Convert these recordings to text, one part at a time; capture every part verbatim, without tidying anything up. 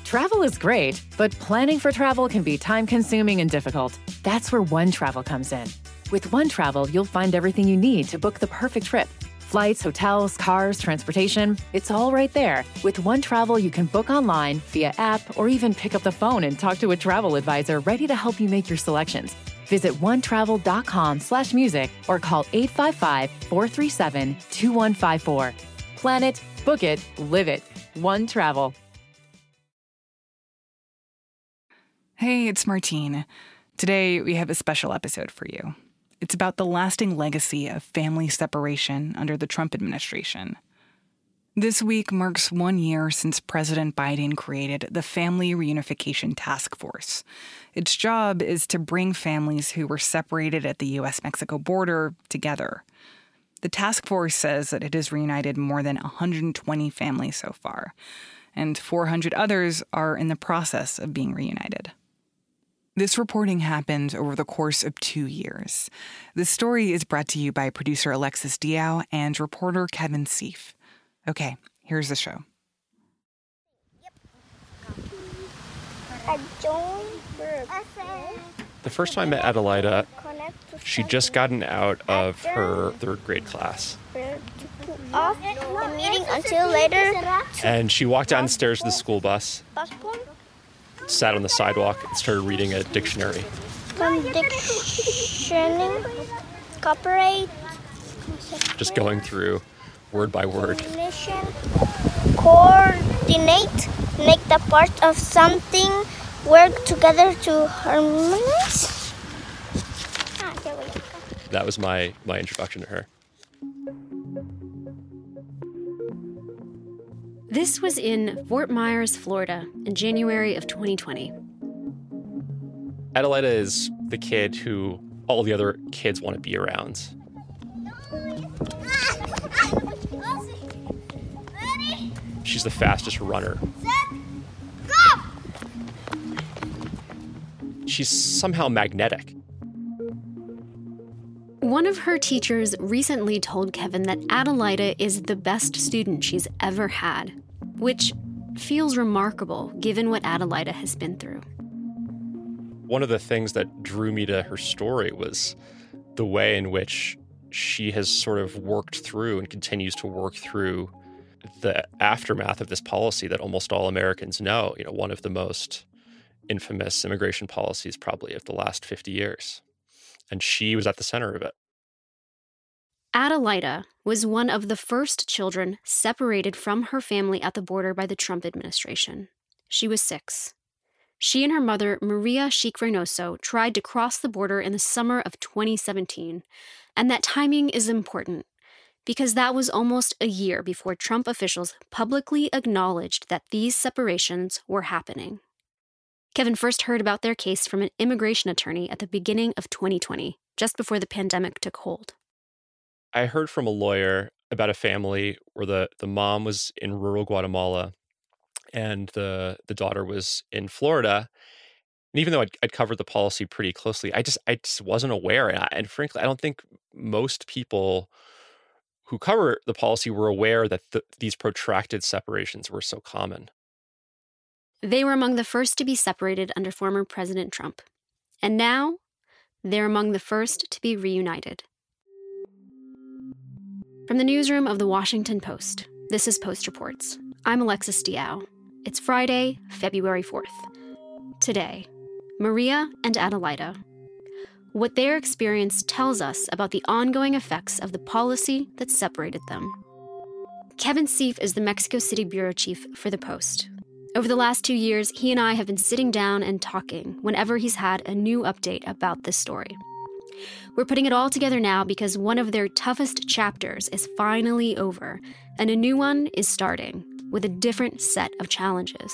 Travel is great, but planning for travel can be time-consuming and difficult. That's where One Travel comes in. With One Travel, you'll find everything you need to book the perfect trip. Flights, hotels, cars, transportation, it's all right there. With One Travel, you can book online, via app, or even pick up the phone and talk to a travel advisor ready to help you make your selections. Visit onetravel.com slash music or call eight five five, four three seven, two one five four. Plan it, book it, live it. One Travel. Hey, it's Martine. Today, we have a special episode for you. It's about the lasting legacy of family separation under the Trump administration. This week marks one year since President Biden created the Family Reunification Task Force. Its job is to bring families who were separated at the U S Mexico border together. The task force says that it has reunited more than one hundred twenty families so far, and four hundred others are in the process of being reunited. This reporting happened over the course of two years. This story is brought to you by producer Alexis Diao and reporter Kevin Seif. Okay, here's the show. The first time I met Adelaida, she'd just gotten out of her third grade class. Off the meeting until later. And she walked downstairs to the school bus, sat on the sidewalk, and started reading a dictionary. Conditioning, cooperate. Just going through word by word. Coordinate, make the parts of something work together to harmonize. Ah, there we go. That was my, my introduction to her. This was in Fort Myers, Florida, in January of twenty twenty. Adelaida is the kid who all the other kids want to be around. She's the fastest runner. She's somehow magnetic. One of her teachers recently told Kevin that Adelaida is the best student she's ever had, which feels remarkable given what Adelaida has been through. One of the things that drew me to her story was the way in which she has sort of worked through and continues to work through the aftermath of this policy that almost all Americans know, you know, one of the most infamous immigration policies probably of the last fifty years. And she was at the center of it. Adelaida was one of the first children separated from her family at the border by the Trump administration. She was six. She and her mother, Maria Chic Reynoso, tried to cross the border in the summer of twenty seventeen. And that timing is important because that was almost a year before Trump officials publicly acknowledged that these separations were happening. Kevin first heard about their case from an immigration attorney at the beginning of twenty twenty, just before the pandemic took hold. I heard from a lawyer about a family where the, the mom was in rural Guatemala and the the daughter was in Florida. And even though I'd, I'd covered the policy pretty closely, I just I just wasn't aware. And, I, and frankly, I don't think most people who cover the policy were aware that the, these protracted separations were so common. They were among the first to be separated under former President Trump. And now, they're among the first to be reunited. From the newsroom of The Washington Post, this is Post Reports. I'm Alexis Diao. It's Friday, February fourth. Today, Maria and Adelaida. What their experience tells us about the ongoing effects of the policy that separated them. Kevin Seif is the Mexico City bureau chief for The Post. Over the last two years, he and I have been sitting down and talking whenever he's had a new update about this story. We're putting it all together now because one of their toughest chapters is finally over, and a new one is starting with a different set of challenges.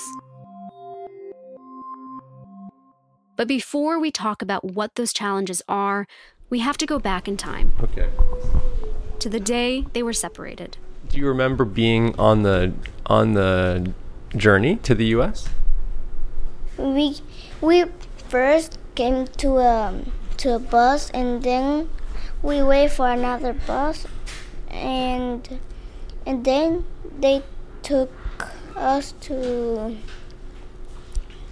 But before we talk about what those challenges are, we have to go back in time. Okay. To the day they were separated. Do you remember being on the on the journey to the U S? We we first came to a to a bus, and then we wait for another bus, and and then they took us to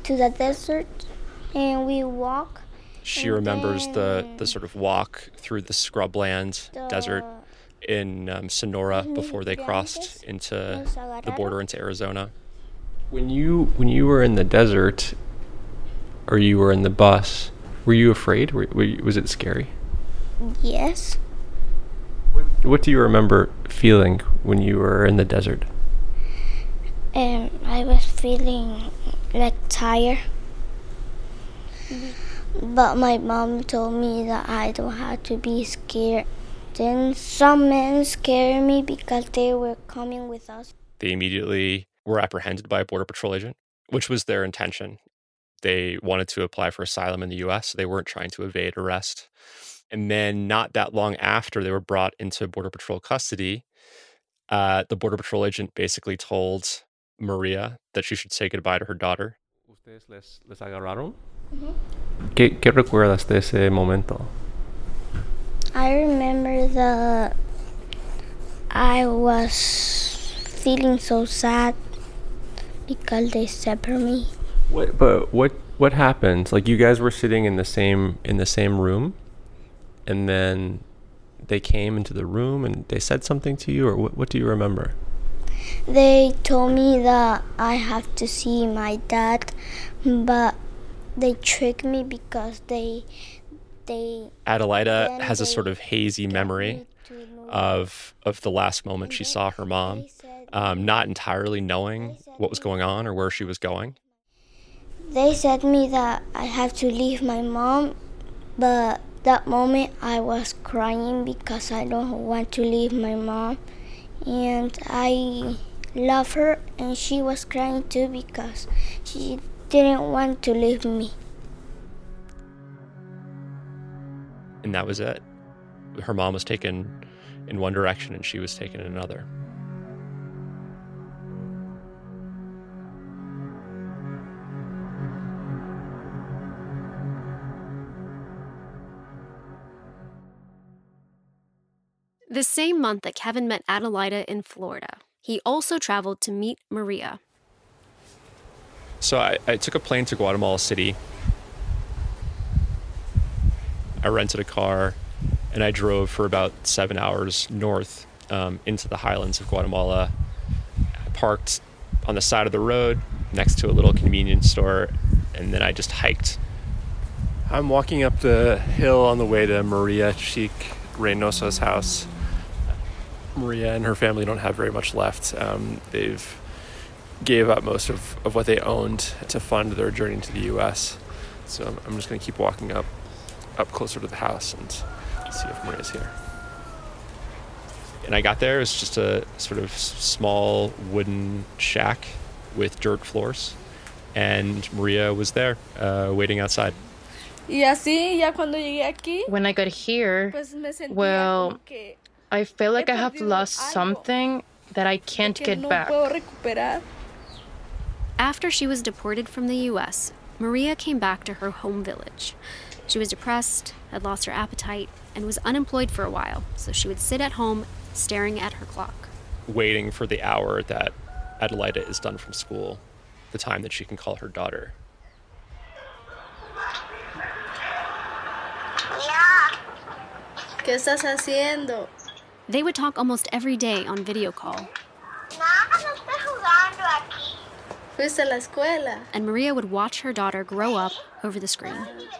to the desert, and we walk. She remembers the, the sort of walk through the scrubland the, desert in um, Sonora before they crossed into the border into Arizona. When you when you were in the desert, or you were in the bus, were you afraid? Were, were you, was it scary? Yes. What, what do you remember feeling when you were in the desert? And I was feeling like tired. But my mom told me that I don't have to be scared. Then some men scared me because they were coming with us. They immediately were apprehended by a Border Patrol agent, which was their intention. They wanted to apply for asylum in the U S, so they weren't trying to evade arrest. And then not that long after they were brought into Border Patrol custody, uh, the Border Patrol agent basically told Maria that she should say goodbye to her daughter. ¿Ustedes les, les agarraron? Mm-hmm. ¿Qué, ¿Qué recuerdas de ese momento? I remember that I was feeling so sad because they separated me. What? But what? What happened? Like, you guys were sitting in the same in the same room, and then they came into the room and they said something to you, or what? What do you remember? They told me that I have to see my dad, but they tricked me because they. They, Adelaida has a sort of hazy memory of of the last moment she saw her mom, um, not entirely knowing what was going on or where she was going. They said me that I have to leave my mom, but that moment I was crying because I don't want to leave my mom, and I love her, and she was crying too because she didn't want to leave me. And that was it. Her mom was taken in one direction and she was taken in another. The same month that Kevin met Adelaida in Florida, he also traveled to meet Maria. So I, I took a plane to Guatemala City. I rented a car, and I drove for about seven hours north um, into the highlands of Guatemala. I parked on the side of the road next to a little convenience store, and then I just hiked. I'm walking up the hill on the way to Maria Chic Reynoso's house. Maria and her family don't have very much left. Um, they've gave up most of, of what they owned to fund their journey to the U S. So I'm, I'm just going to keep walking up. up closer to the house and see if Maria's here. And I got there, it was just a sort of small wooden shack with dirt floors, and Maria was there, uh, waiting outside. Y así, ya cuando llegué aquí, when I got here, pues me sentía well, como que I feel like he I have perdido lost algo something that I can't que get no back. puedo recuperar. After she was deported from the U S, Maria came back to her home village. She was depressed, had lost her appetite, and was unemployed for a while, so she would sit at home staring at her clock. Waiting for the hour that Adelaida is done from school, the time that she can call her daughter. ¿Qué estás haciendo? They would talk almost every day on video call. Fuiste a la escuela. And Maria would watch her daughter grow up over the screen.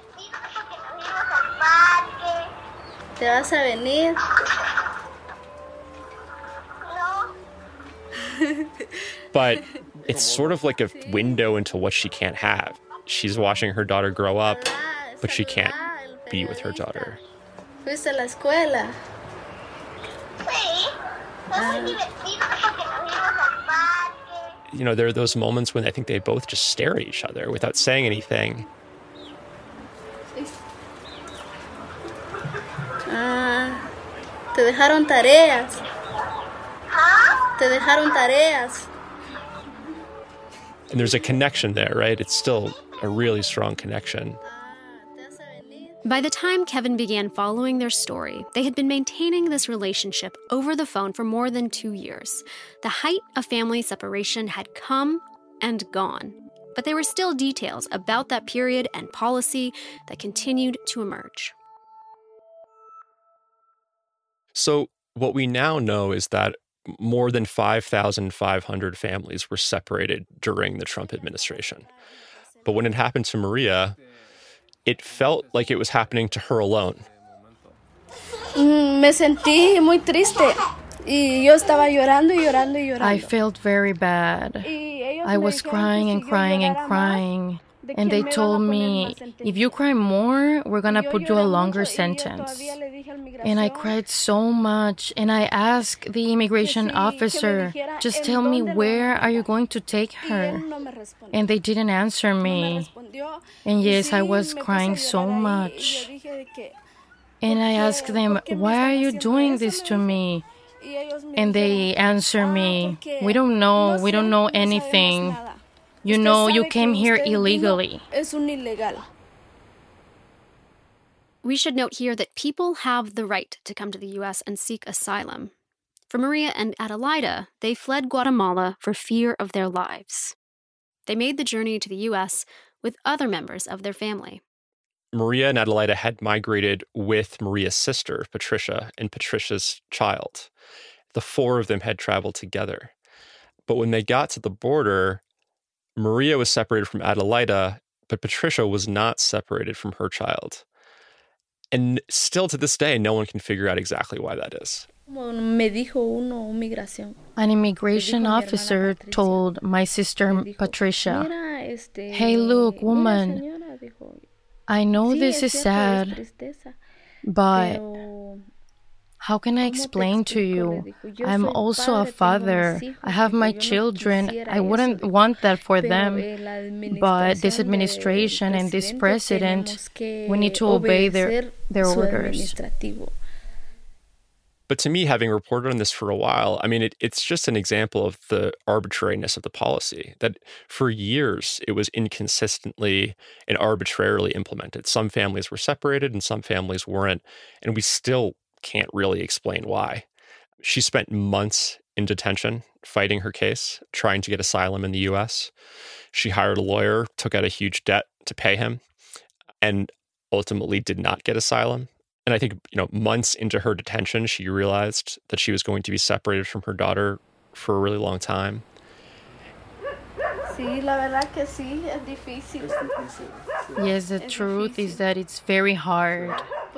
¿Te vas a venir? But it's sort of like a window into what she can't have. She's watching her daughter grow up, but she can't be with her daughter. Fuiste a la escuela. You know, there are those moments when I think they both just stare at each other without saying anything. Ah, te dejaron tareas. Te dejaron tareas. And there's a connection there, right? It's still a really strong connection. By the time Kevin began following their story, they had been maintaining this relationship over the phone for more than two years. The height of family separation had come and gone. But there were still details about that period and policy that continued to emerge. So what we now know is that more than five thousand five hundred families were separated during the Trump administration. But when it happened to Maria, it felt like it was happening to her alone. Me sentí muy triste. Y yo estaba llorando y llorando y llorando. I felt very bad. I was crying and crying and crying. And they told me, if you cry more, we're going to put you a longer sentence. And I cried so much. And I asked the immigration officer, just tell me, where are you going to take her? And they didn't answer me. And yes, I was crying so much. And I asked them, why are you doing this to me? And they answer me, we don't know, we don't know anything. You know, you came here illegally. We should note here that people have the right to come to the U S and seek asylum. For Maria and Adelaida, they fled Guatemala for fear of their lives. They made the journey to the U S with other members of their family. Maria and Adelaida had migrated with Maria's sister, Patricia, and Patricia's child. The four of them had traveled together. But when they got to the border, Maria was separated from Adelaida, but Patricia was not separated from her child. And still to this day, no one can figure out exactly why that is. An immigration officer told my sister Patricia, hey, look, woman, I know this is sad, but how can I explain to you? I'm also a father. I have my children. I wouldn't want that for them. But this administration and this president, we need to obey their, their orders. But to me, having reported on this for a while, I mean, it, it's just an example of the arbitrariness of the policy, that for years it was inconsistently and arbitrarily implemented. Some families were separated and some families weren't, and we still can't really explain why. She spent months in detention fighting her case, trying to get asylum in the U S. She hired a lawyer, took out a huge debt to pay him, and ultimately did not get asylum. And I think, you know, months into her detention, she realized that she was going to be separated from her daughter for a really long time. Yes, the truth is that it's very hard.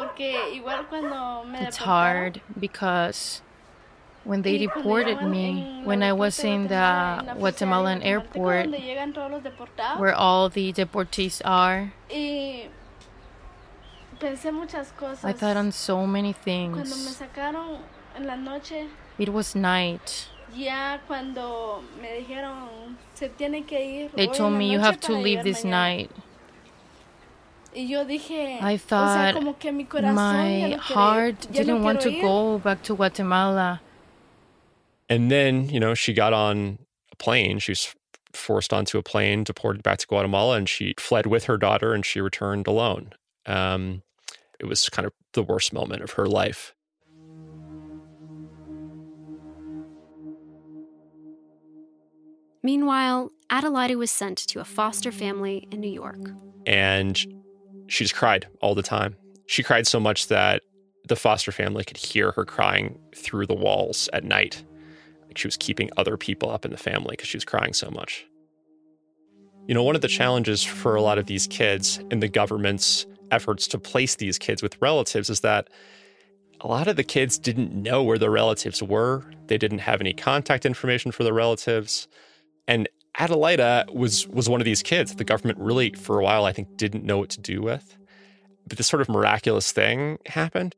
It's hard because when they deported me, when I was in the Guatemalan airport, where all the deportees are, I thought on so many things. It was night. They told me, you have to leave this night. I thought my heart didn't want to go back to Guatemala. And then, you know, she got on a plane. She was forced onto a plane, deported back to Guatemala, and she fled with her daughter and she returned alone. Um, it was kind of the worst moment of her life. Meanwhile, Adelaida was sent to a foster family in New York. And she just cried all the time. She cried so much that the foster family could hear her crying through the walls at night. Like she was keeping other people up in the family because she was crying so much. You know, one of the challenges for a lot of these kids in the government's efforts to place these kids with relatives is that a lot of the kids didn't know where their relatives were. They didn't have any contact information for their relatives. And Adelaida was was one of these kids the government really, for a while, I think, didn't know what to do with. But this sort of miraculous thing happened.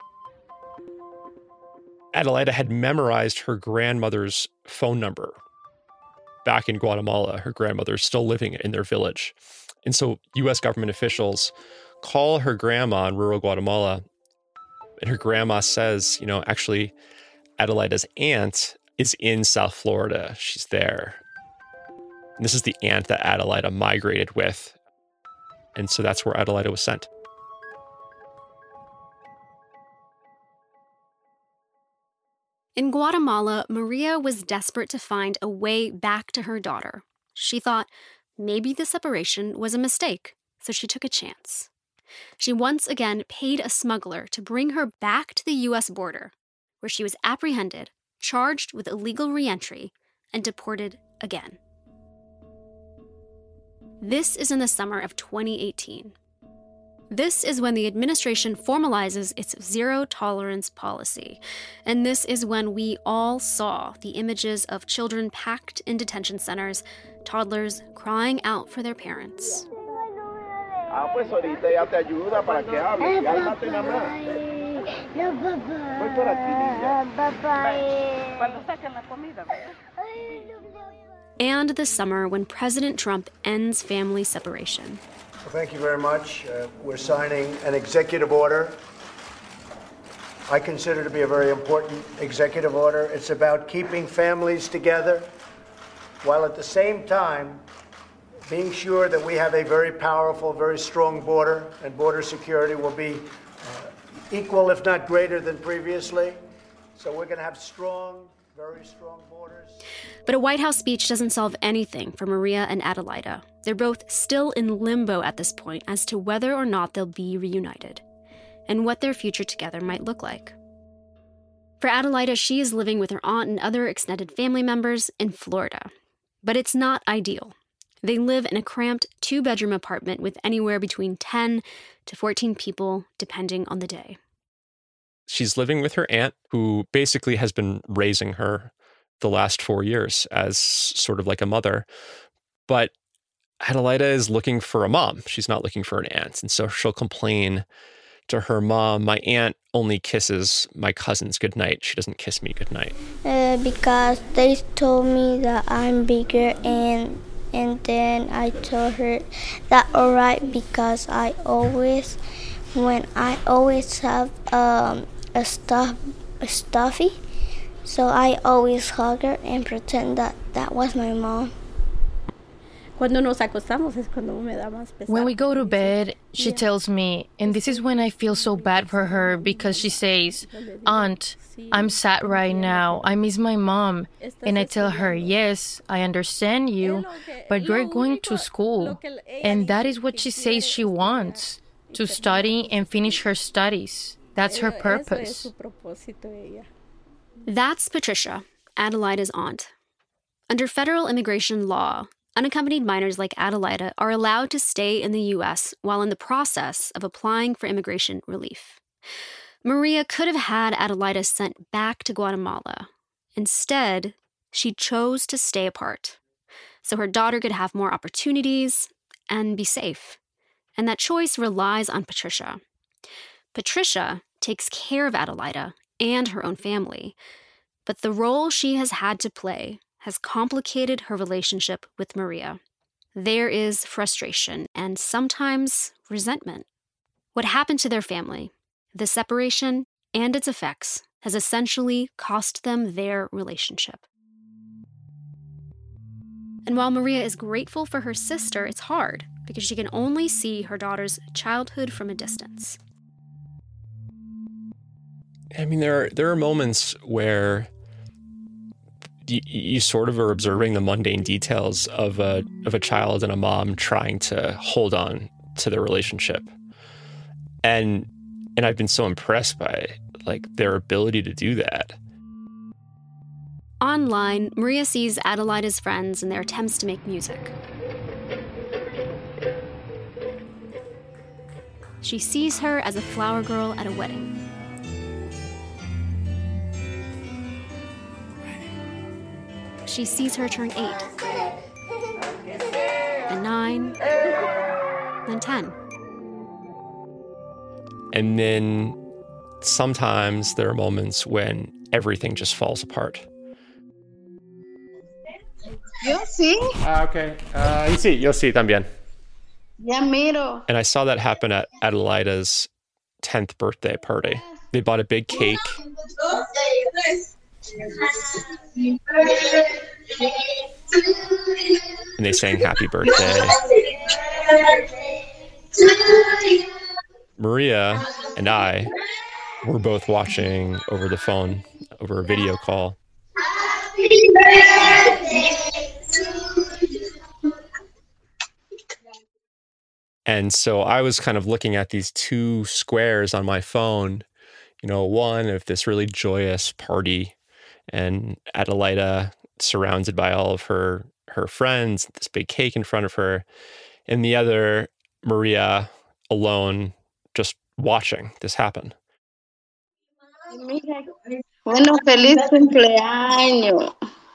Adelaida had memorized her grandmother's phone number. Back in Guatemala, her grandmother's still living in their village. And so U S government officials call her grandma in rural Guatemala, and her grandma says, you know, actually, Adelaida's aunt is in South Florida. She's there. And this is the aunt that Adelaida migrated with. And so that's where Adelaida was sent. In Guatemala, Maria was desperate to find a way back to her daughter. She thought, maybe the separation was a mistake, so she took a chance. She once again paid a smuggler to bring her back to the U S border, where she was apprehended, charged with illegal reentry, and deported again. This is in the summer of twenty eighteen. This is when the administration formalizes its zero-tolerance policy, and this is when we all saw the images of children packed in detention centers, toddlers crying out for their parents. Ah, pues ahorita ya te ayuda para que hables. Cálmate nada más. No, papá. Voy por aquí, niña. Papá. Cuando saquen la comida, And the summer when President Trump ends family separation. Well, thank you very much. Uh, we're signing an executive order. I consider to be a very important executive order. It's about keeping families together while at the same time being sure that we have a very powerful, very strong border, and border security will be uh, equal, if not greater, than previously. So we're going to have strong, very strong borders. But a White House speech doesn't solve anything for Maria and Adelaida. They're both still in limbo at this point as to whether or not they'll be reunited, and what their future together might look like. For Adelaida, she is living with her aunt and other extended family members in Florida. But it's not ideal. They live in a cramped two-bedroom apartment with anywhere between ten to fourteen people, depending on the day. She's living with her aunt, who basically has been raising her the last four years as sort of like a mother. But Adelaida is looking for a mom. She's not looking for an aunt. And so she'll complain to her mom, my aunt only kisses my cousins goodnight. She doesn't kiss me goodnight. Uh, because they told me that I'm bigger, and and then I told her that all right, because I always, when I always have um, a stuff, a stuffy, so I always hug her and pretend that that was my mom. Cuando nos acostamos es cuando me da más pesar. When we go to bed, she tells me, and this is when I feel so bad for her, because she says, Aunt, I'm sad right now. I miss my mom. And I tell her, yes, I understand you, but you're going to school. And that is what she says she wants, to study and finish her studies. That's her purpose. That's Patricia, Adelaida's aunt. Under federal immigration law, unaccompanied minors like Adelaida are allowed to stay in the U S while in the process of applying for immigration relief. Maria could have had Adelaida sent back to Guatemala. Instead, she chose to stay apart, so her daughter could have more opportunities and be safe. And that choice relies on Patricia. Patricia takes care of Adelaida and her own family, but the role she has had to play has complicated her relationship with Maria. There is frustration and sometimes resentment. What happened to their family, the separation and its effects, has essentially cost them their relationship. And while Maria is grateful for her sister, it's hard because she can only see her daughter's childhood from a distance. I mean, there are, there are moments where you, you sort of are observing the mundane details of a of a child and a mom trying to hold on to their relationship, and and I've been so impressed by like their ability to do that. Online, Maria sees Adelaida's friends in their attempts to make music. She sees her as a flower girl at a wedding. She sees her turn eight, then nine, then ten. And then sometimes there are moments when everything just falls apart. Yo sí. Ah, okay. Uh, y sí, yo sí también. Ya miro. And I saw that happen at Adelaida's tenth birthday party. They bought a big cake. And they sang happy birthday. Maria and I were both watching over the phone, over a video call. And so I was kind of looking at these two squares on my phone, you know, one of this really joyous party and Adelaida surrounded by all of her her friends, this big cake in front of her, and the other, Maria, alone, just watching this happen. Bueno, feliz cumpleaños.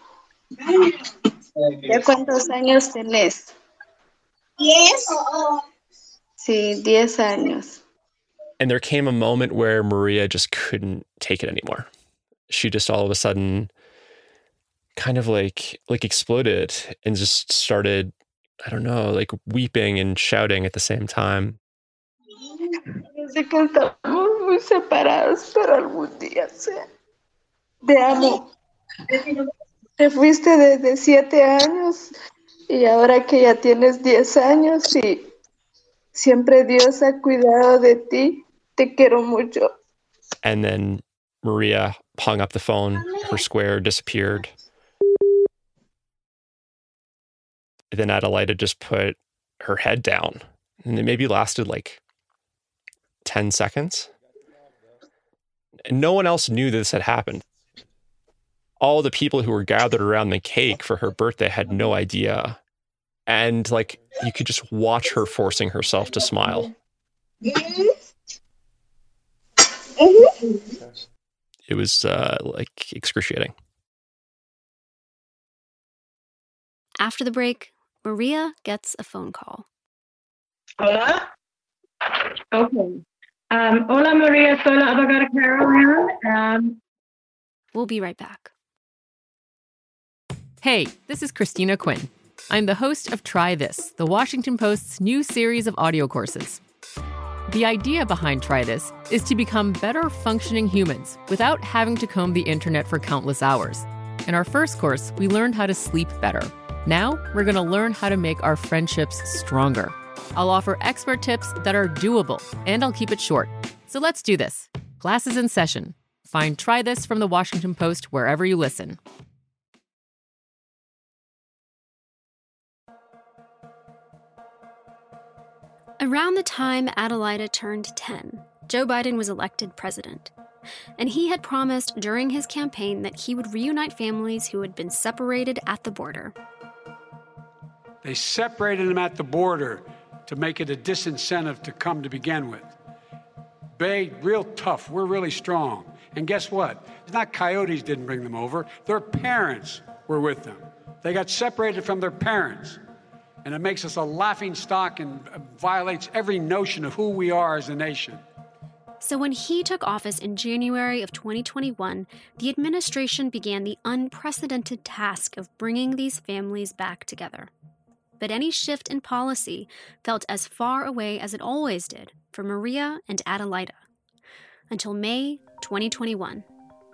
¿Ya cuántos años tenés? Diez. Sí, diez años. And there came a moment where Maria just couldn't take it anymore. She just all of a sudden kind of like like exploded and just started, I don't know, like weeping and shouting at the same time. Sé que estamos muy separados, pero algún día sé. Te amo. Te fuiste desde siete años y ahora que ya tienes diez años y siempre Dios ha cuidado de ti, te quiero mucho. And then Maria hung up the phone, her square disappeared. And then Adelaida just put her head down, and it maybe lasted like ten seconds. And no one else knew this had happened. All the people who were gathered around the cake for her birthday had no idea. And like, you could just watch her forcing herself to smile. It was uh, like excruciating. After the break, Maria gets a phone call. Hola? Okay. Um, hola, Maria. Soy la abogada Carol. Um, we'll be right back. Hey, this is Christina Quinn. I'm the host of Try This, the Washington Post's new series of audio courses. The idea behind Try This is to become better functioning humans without having to comb the internet for countless hours. In our first course, we learned how to sleep better. Now, we're going to learn how to make our friendships stronger. I'll offer expert tips that are doable, and I'll keep it short. So let's do this. Class is in session. Find Try This from the Washington Post wherever you listen. Around the time Adelaida turned ten, Joe Biden was elected president. And he had promised during his campaign that he would reunite families who had been separated at the border. They separated them at the border to make it a disincentive to come to begin with. Bay, real tough. We're really strong. And guess what? It's not coyotes didn't bring them over. Their parents were with them. They got separated from their parents. And it makes us a laughingstock and violates every notion of who we are as a nation. So when he took office in January of twenty twenty-one, the administration began the unprecedented task of bringing these families back together. But any shift in policy felt as far away as it always did for Maria and Adelaida, until May twenty twenty-one.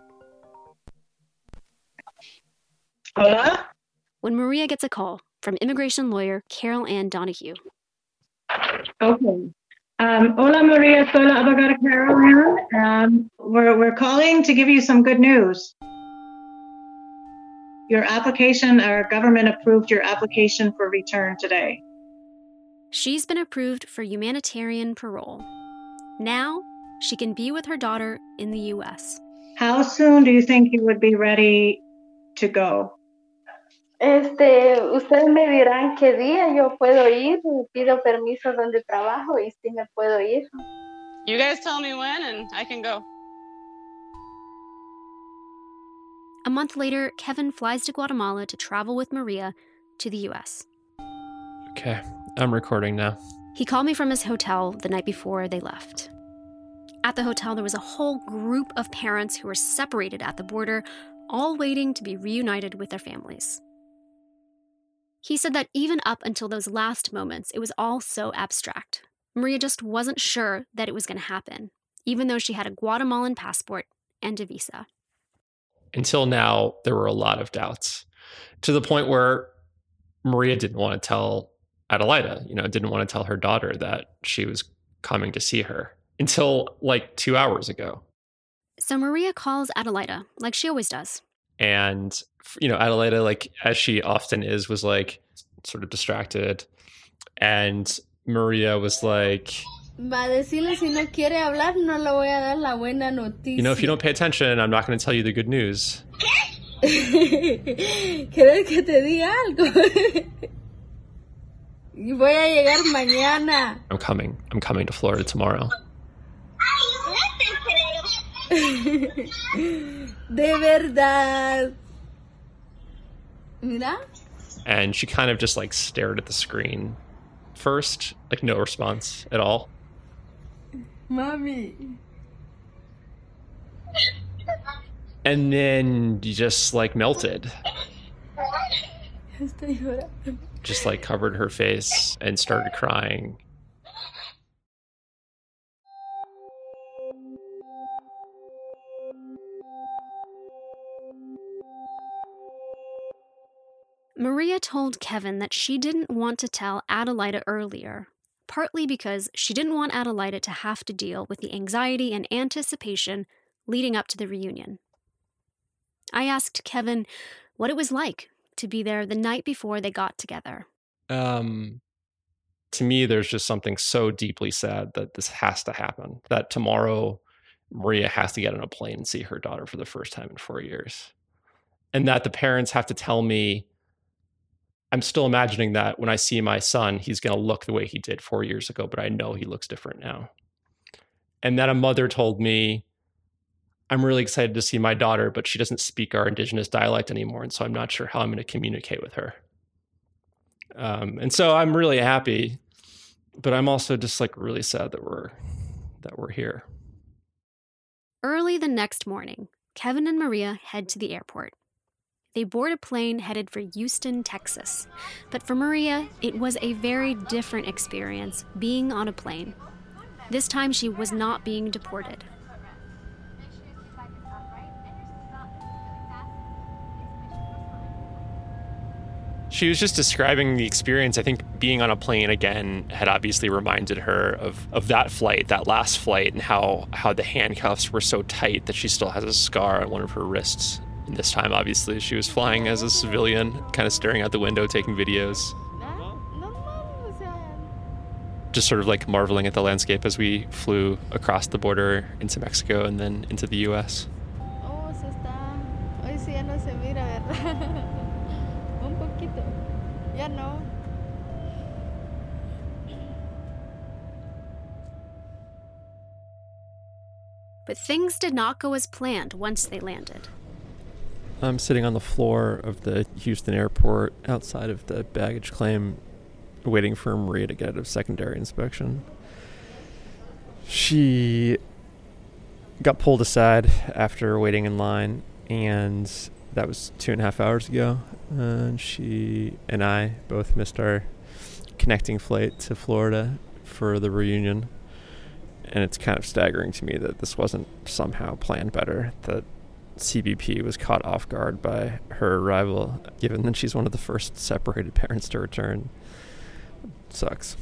Hola? When Maria gets a call from immigration lawyer Carol Ann Donahue. Okay. Um, hola, Maria. Soy la abogada Carol Ann. Um, we're, we're calling to give you some good news. Your application, our government approved your application for return today. She's been approved for humanitarian parole. Now, she can be with her daughter in the U S. How soon do you think you would be ready to go? Este, ustedes me dirán qué día yo puedo ir, pido permiso donde trabajo y si me puedo ir. You guys tell me when and I can go. A month later, Kevin flies to Guatemala to travel with Maria to the U S. Okay, I'm recording now. He called me from his hotel the night before they left. At the hotel, there was a whole group of parents who were separated at the border, all waiting to be reunited with their families. He said that even up until those last moments, it was all so abstract. Maria just wasn't sure that it was going to happen, even though she had a Guatemalan passport and a visa. Until now, there were a lot of doubts, to the point where Maria didn't want to tell Adelaida, you know, didn't want to tell her daughter that she was coming to see her until like two hours ago. So Maria calls Adelaida, like she always does. And, you know, Adelaida, like as she often is, was like sort of distracted. And Maria was like, Va a decirle si no quiere hablar, no le voy a dar la buena noticia. you know, if you don't pay attention, I'm not going to tell you the good news. ¿Quieres que te diga algo? Voy a llegar mañana. I'm coming. I'm coming to Florida tomorrow. De verdad. Mira. And she kind of just like stared at the screen first, like no response at all. Mommy. And then you just like melted. Just like covered her face and started crying. Maria told Kevin that she didn't want to tell Adelaida earlier, partly because she didn't want Adelaida to have to deal with the anxiety and anticipation leading up to the reunion. I asked Kevin what it was like to be there the night before they got together. Um, to me, there's just something so deeply sad that this has to happen, that tomorrow Maria has to get on a plane and see her daughter for the first time in four years. And that the parents have to tell me, I'm still imagining that when I see my son, he's going to look the way he did four years ago, but I know he looks different now. And that a mother told me, I'm really excited to see my daughter, but she doesn't speak our indigenous dialect anymore, and so I'm not sure how I'm going to communicate with her. Um, and so I'm really happy, but I'm also just like really sad that we're that we're here. Early the next morning, Kevin and Maria head to the airport. They board a plane headed for Houston, Texas. But for Maria, it was a very different experience being on a plane. This time she was not being deported. She was just describing the experience. I think being on a plane again had obviously reminded her of, of that flight, that last flight, and how, how the handcuffs were so tight that she still has a scar on one of her wrists. And this time, obviously, she was flying as a civilian, kind of staring out the window, taking videos. Just sort of like marveling at the landscape as we flew across the border into Mexico and then into the U S. Oh, se está. Hoy sí ya no se mira, ¿verdad? Un poquito. Ya no. But things did not go as planned once they landed. I'm sitting on the floor of the Houston airport outside of the baggage claim, waiting for Maria to get a secondary inspection. She got pulled aside after waiting in line, and that was two and a half hours ago. And she and I both missed our connecting flight to Florida for the reunion. And it's kind of staggering to me that this wasn't somehow planned better, that C B P was caught off guard by her arrival, given that she's one of the first separated parents to return. It sucks.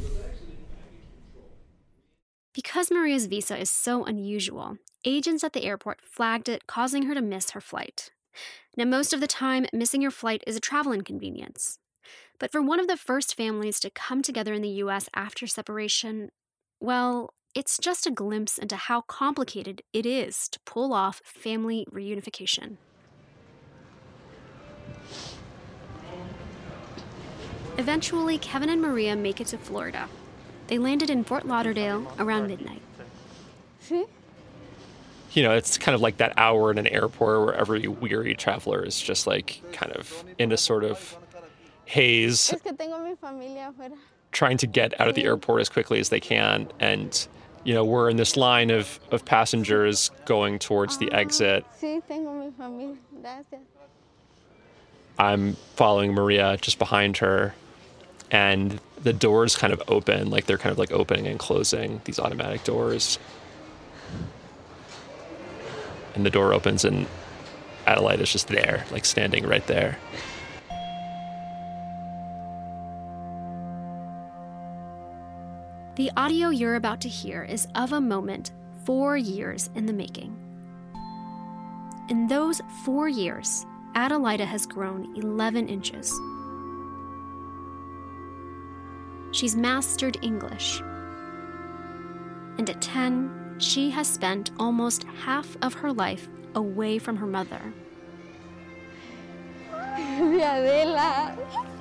Because Maria's visa is so unusual, agents at the airport flagged it, causing her to miss her flight. Now, most of the time, missing your flight is a travel inconvenience. But for one of the first families to come together in the U S after separation, well, it's just a glimpse into how complicated it is to pull off family reunification. Eventually, Kevin and Maria make it to Florida. They landed in Fort Lauderdale around midnight. You know, it's kind of like that hour in an airport where every weary traveler is just like kind of in a sort of haze, trying to get out of the airport as quickly as they can. And you know, we're in this line of, of passengers going towards the exit. I'm following Maria just behind her, and the doors kind of open, like they're kind of like opening and closing, these automatic doors. And the door opens and Adelaide is just there, like standing right there. The audio you're about to hear is of a moment four years in the making. In those four years, Adelaida has grown eleven inches. she's mastered English. And at ten, she has spent almost half of her life away from her mother. Mi Adela.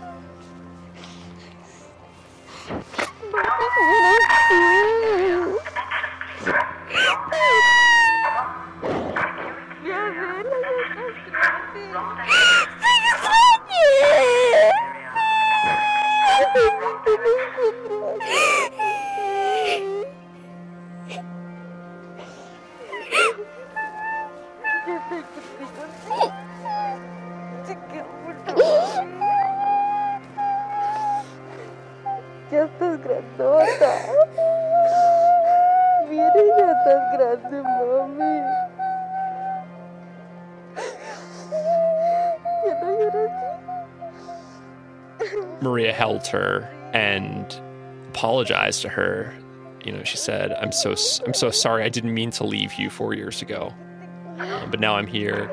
Ya estás grandota. Mira, ya estás grande, mami. Ya no lloras. Maria held her and apologized to her. You know, she said, I'm so I'm so sorry. I didn't mean to leave you four years ago. Uh, but now I'm here.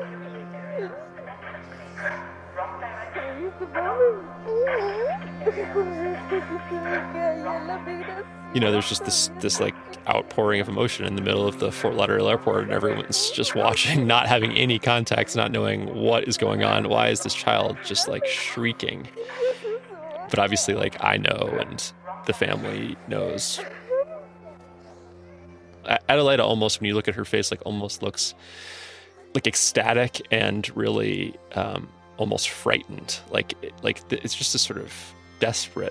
You know, there's just this this like outpouring of emotion in the middle of the Fort Lauderdale airport, and everyone's just watching, not having any context, not knowing what is going on. Why is this child just like shrieking? But obviously, like, I know, and the family knows. Adelaida almost, when you look at her face, like almost looks like ecstatic and really um, almost frightened. Like, like it's just a sort of desperate.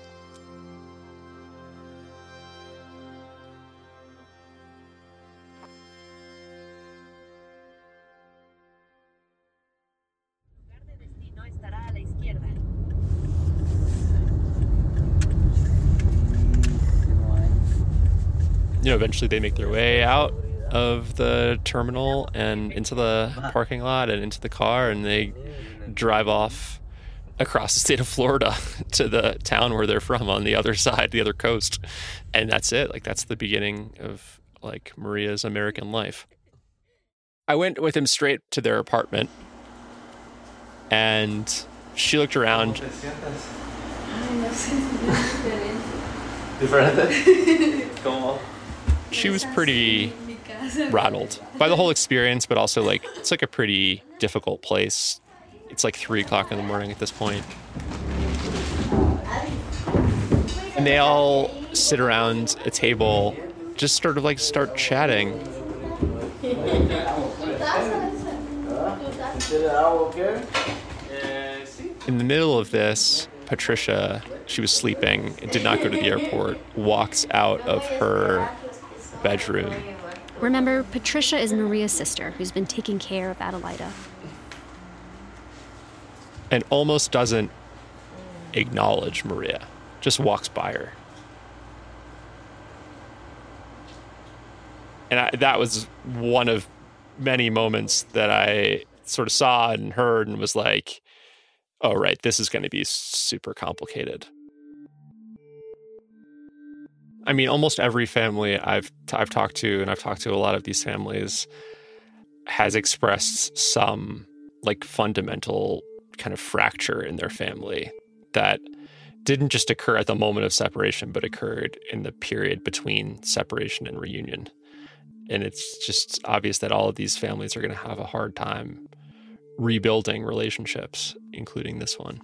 You know, eventually they make their way out of the terminal and into the parking lot and into the car, and they drive off across the state of Florida to the town where they're from on the other side, the other coast. And that's it. Like, that's the beginning of, like, Maria's American life. I went with him straight to their apartment, and she looked around. She was pretty rattled by the whole experience, but also, like, it's like a pretty difficult place. It's like three o'clock in the morning at this point. And they all sit around a table, just sort of like start chatting. In the middle of this, Patricia, she was sleeping and did not go to the airport, walks out of her bedroom. Remember, Patricia is Maria's sister who's been taking care of Adelaida. And almost doesn't acknowledge Maria, just walks by her. And I, that was one of many moments that I sort of saw and heard and was like, oh, right, this is going to be super complicated. I mean, almost every family I've I've talked to, and I've talked to a lot of these families, has expressed some like fundamental kind of fracture in their family that didn't just occur at the moment of separation, but occurred in the period between separation and reunion. And it's just obvious that all of these families are going to have a hard time rebuilding relationships, including this one.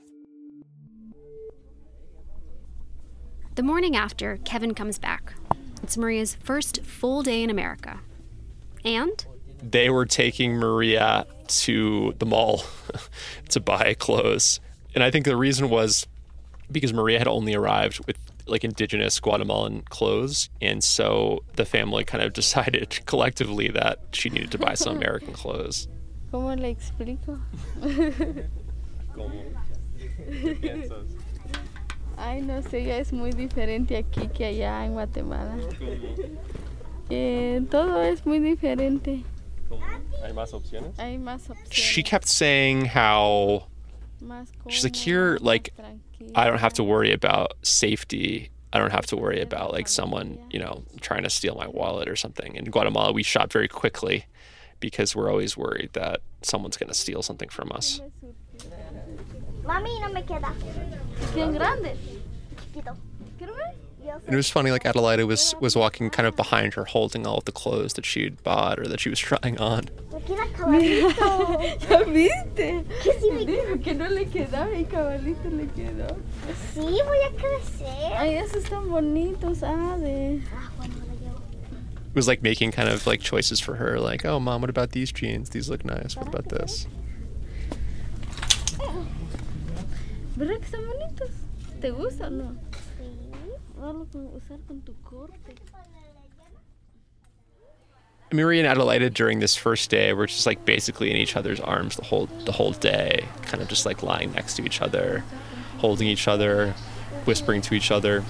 The morning after, Kevin comes back. It's Maria's first full day in America. And? They were taking Maria to the mall to buy clothes. And I think the reason was because Maria had only arrived with like indigenous Guatemalan clothes. And so the family kind of decided collectively that she needed to buy some American clothes. ¿Cómo le explico? ¿Cómo? ¿Qué piensas? Ay, no sé, ya es muy diferente aquí que allá en Guatemala. Eh, todo es muy diferente. ¿Hay más opciones? Hay más opciones. She kept saying how she's like, here, like, I don't have to worry about safety. I don't have to worry about like someone, you know, trying to steal my wallet or something. In Guatemala, we shop very quickly because we're always worried that someone's going to steal something from us. Mami, no me queda. ¿Quién grande? Chiquito. And it was funny, like Adelaida was, was walking kind of behind her, holding all of the clothes that she'd bought or that she was trying on. ¿Ya viste? Dijo que no le quedaba y cabalito le quedó. Sí, voy a crecer. Ay, esos están bonitos, ah, de... It was like making kind of like choices for her, like, oh, Mom, what about these jeans? These look nice. What about this? ¿Verdad que están bonitos? ¿Te gusta o no? Maria and Adelaida during this first day were just like basically in each other's arms the whole the whole day, kind of just like lying next to each other, holding each other, whispering to each other.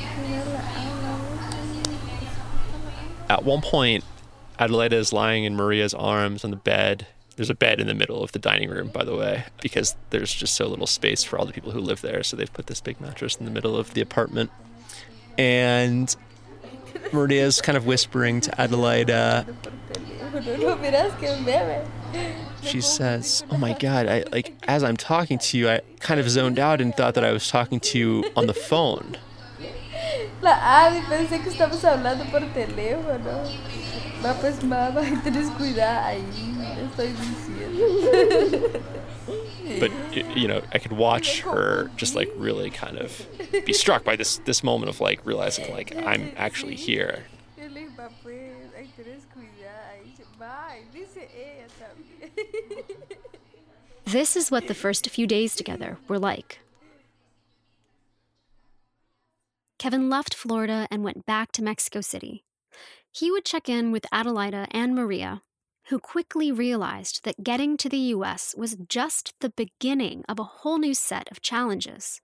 At one point, Adelaida is lying in Maria's arms on the bed. There's a bed in the middle of the dining room, by the way, because there's just so little space for all the people who live there, so they've put this big mattress in the middle of the apartment. And Maria's kind of whispering to Adelaida. She says, oh my God, I like as I'm talking to you, I kind of zoned out and thought that I was talking to you on the phone. La Adi, pensé que estabas hablando por teléfono. Va pues mamá, tienes cuidado ahí, estoy diciendo. But, you know, I could watch her just like really kind of be struck by this this moment of like realizing like I'm actually here. This is what the first few days together were like. Kevin left Florida and went back to Mexico City. He would check in with Adelaida and Maria, who quickly realized that getting to the U S was just the beginning of a whole new set of challenges.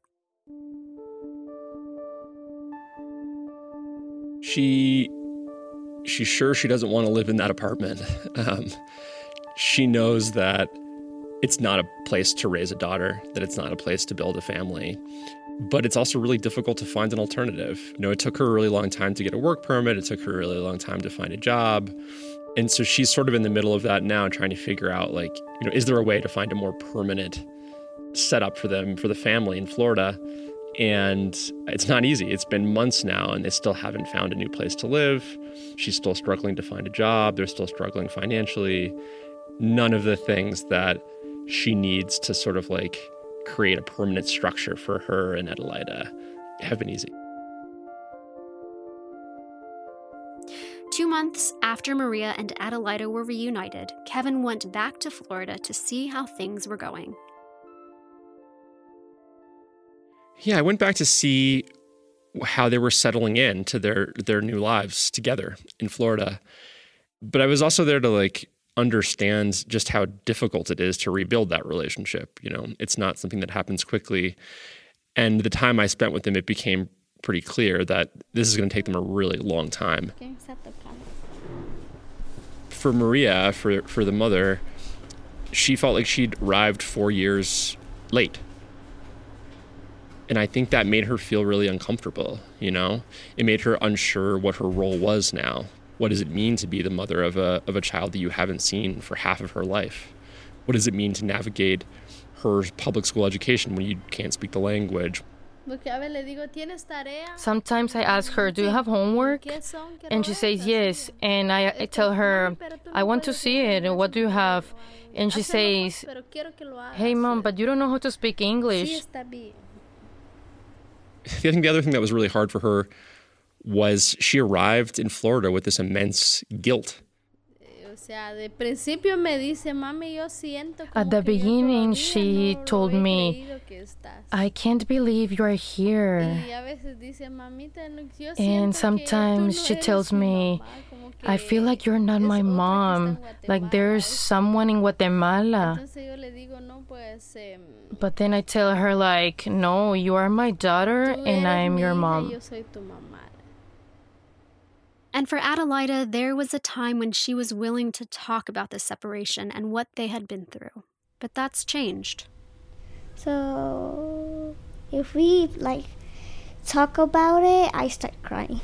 She, she's sure she doesn't want to live in that apartment. Um, she knows that it's not a place to raise a daughter, that it's not a place to build a family. But it's also really difficult to find an alternative. You know, it took her a really long time to get a work permit. It took her a really long time to find a job. And so she's sort of in the middle of that now, trying to figure out, like, you know, is there a way to find a more permanent setup for them, for the family in Florida? And it's not easy. It's been months now, and they still haven't found a new place to live. She's still struggling to find a job. They're still struggling financially. None of the things that she needs to sort of, like, create a permanent structure for her and Adelaida have been easy. Two months after Maria and Adelaida were reunited, Kevin went back to Florida to see how things were going. Yeah, I went back to see how they were settling in to their, their new lives together in Florida. But I was also there to, like, understand just how difficult it is to rebuild that relationship. You know, it's not something that happens quickly. And the time I spent with them, it became pretty clear that this is going to take them a really long time. For Maria, for for the mother, she felt like she'd arrived four years late. And I think that made her feel really uncomfortable, you know? It made her unsure what her role was now. What does it mean to be the mother of a of a child that you haven't seen for half of her life? What does it mean to navigate her public school education when you can't speak the language? Sometimes I ask her, do you have homework? And she says yes. And I, I tell her, I want to see it. What do you have? And she says, hey, Mom, but you don't know how to speak English. I think the other thing that was really hard for her was she arrived in Florida with this immense guilt. At the beginning, she told me, I can't believe you're here. And sometimes she tells me, I feel like you're not my mom, like there's someone in Guatemala. But then I tell her, like, no, you are my daughter and I'm your mom. And for Adelaida, there was a time when she was willing to talk about the separation and what they had been through. But that's changed. So if we, like, talk about it, I start crying.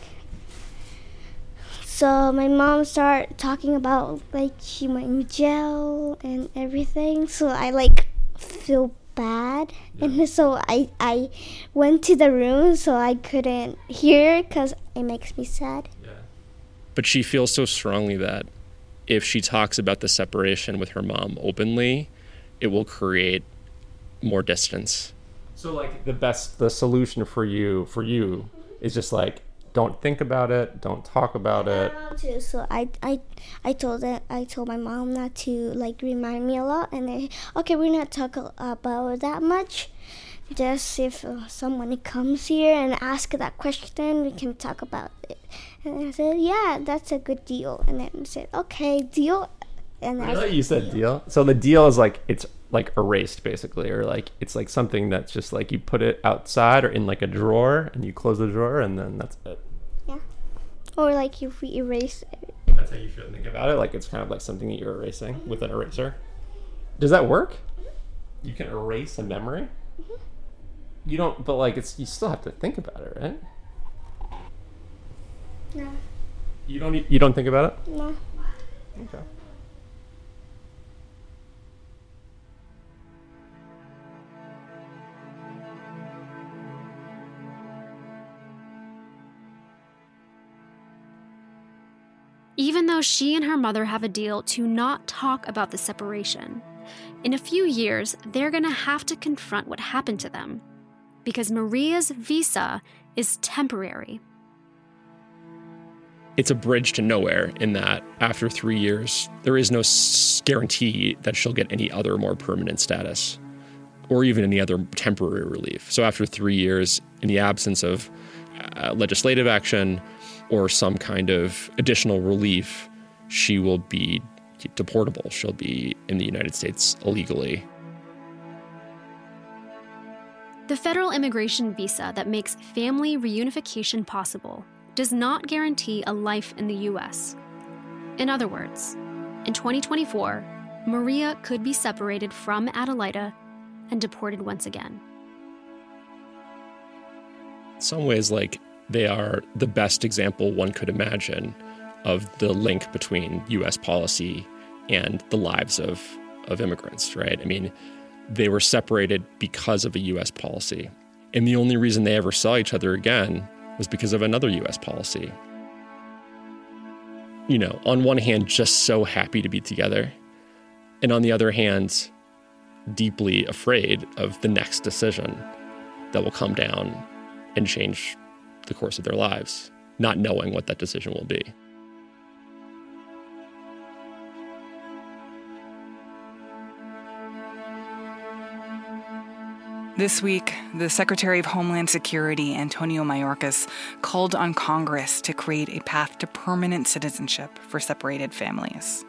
So my mom started talking about, like, she went in jail and everything. So I, like, feel bad. Yeah. And so I, I went to the room so I couldn't hear because it makes me sad. Yeah. But she feels so strongly that if she talks about the separation with her mom openly, it will create more distance. So like the best, the solution for you, for you is just like, don't think about it. Don't talk about it. Too. So I, I, I told it. I told my mom not to like remind me a lot, and then okay, we're not talking about it that much. Just if uh, someone comes here and asks that question, we can talk about it. And I said, yeah, that's a good deal. And then I said, okay, deal. And I I thought you said deal. So the deal is like it's like erased basically, or like it's like something that's just like you put it outside or in like a drawer and you close the drawer and then that's it. Yeah. Or like if we erase it. That's how you should think about it. Like it's kind of like something that you're erasing mm-hmm. with an eraser. Does that work? You can erase a memory? Mm-hmm. You don't, but like it's you still have to think about it, right? No. You don't you don't think about it? No. Okay. Even though she and her mother have a deal to not talk about the separation, in a few years, they're going to have to confront what happened to them because Maria's visa is temporary. It's a bridge to nowhere in that after three years, there is no guarantee that she'll get any other more permanent status or even any other temporary relief. So after three years, in the absence of uh, legislative action or some kind of additional relief, she will be deportable. She'll be in the United States illegally. The federal immigration visa that makes family reunification possible does not guarantee a life in the U S. In other words, in twenty twenty-four, Maria could be separated from Adelaida and deported once again. In some ways, like, they are the best example one could imagine of the link between U S policy and the lives of, of immigrants, right? I mean, they were separated because of a U S policy. And the only reason they ever saw each other again was because of another U S policy. You know, on one hand, just so happy to be together. And on the other hand, deeply afraid of the next decision that will come down and change the course of their lives, not knowing what that decision will be. This week, the Secretary of Homeland Security, Antonio Mayorkas, called on Congress to create a path to permanent citizenship for separated families.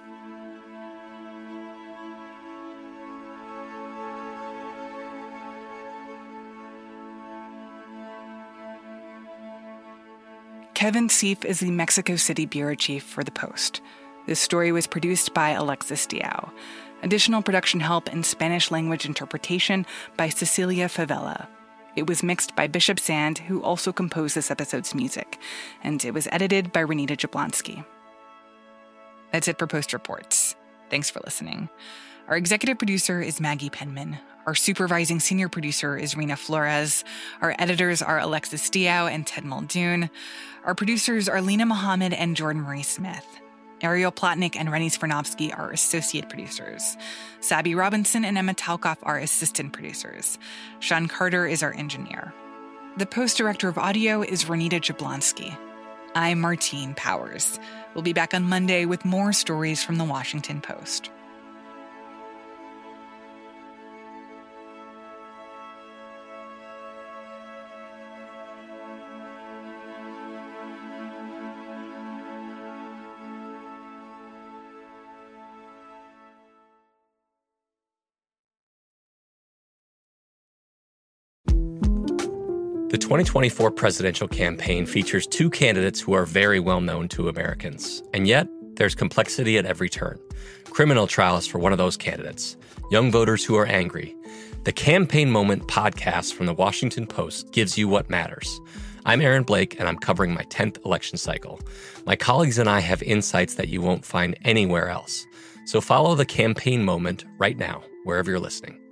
Kevin Seif is the Mexico City bureau chief for The Post. This story was produced by Alexis Diao. Additional production help and Spanish language interpretation by Cecilia Favela. It was mixed by Bishop Sand, who also composed this episode's music, and it was edited by Renita Jablonski. That's it for Post Reports. Thanks for listening. Our executive producer is Maggie Penman. Our supervising senior producer is Rena Flores. Our editors are Alexis Diao and Ted Muldoon. Our producers are Lena Mohammed and Jordan Marie Smith. Ariel Plotnick and Renny Svirnovsky are associate producers. Sabby Robinson and Emma Talkoff are assistant producers. Sean Carter is our engineer. The Post director of audio is Renita Jablonski. I'm Martine Powers. We'll be back on Monday with more stories from the Washington Post. The twenty twenty-four presidential campaign features two candidates who are very well known to Americans. And yet, there's complexity at every turn. Criminal trials for one of those candidates. Young voters who are angry. The Campaign Moment podcast from the Washington Post gives you what matters. I'm Aaron Blake, and I'm covering my tenth election cycle. My colleagues and I have insights that you won't find anywhere else. So follow The Campaign Moment right now, wherever you're listening.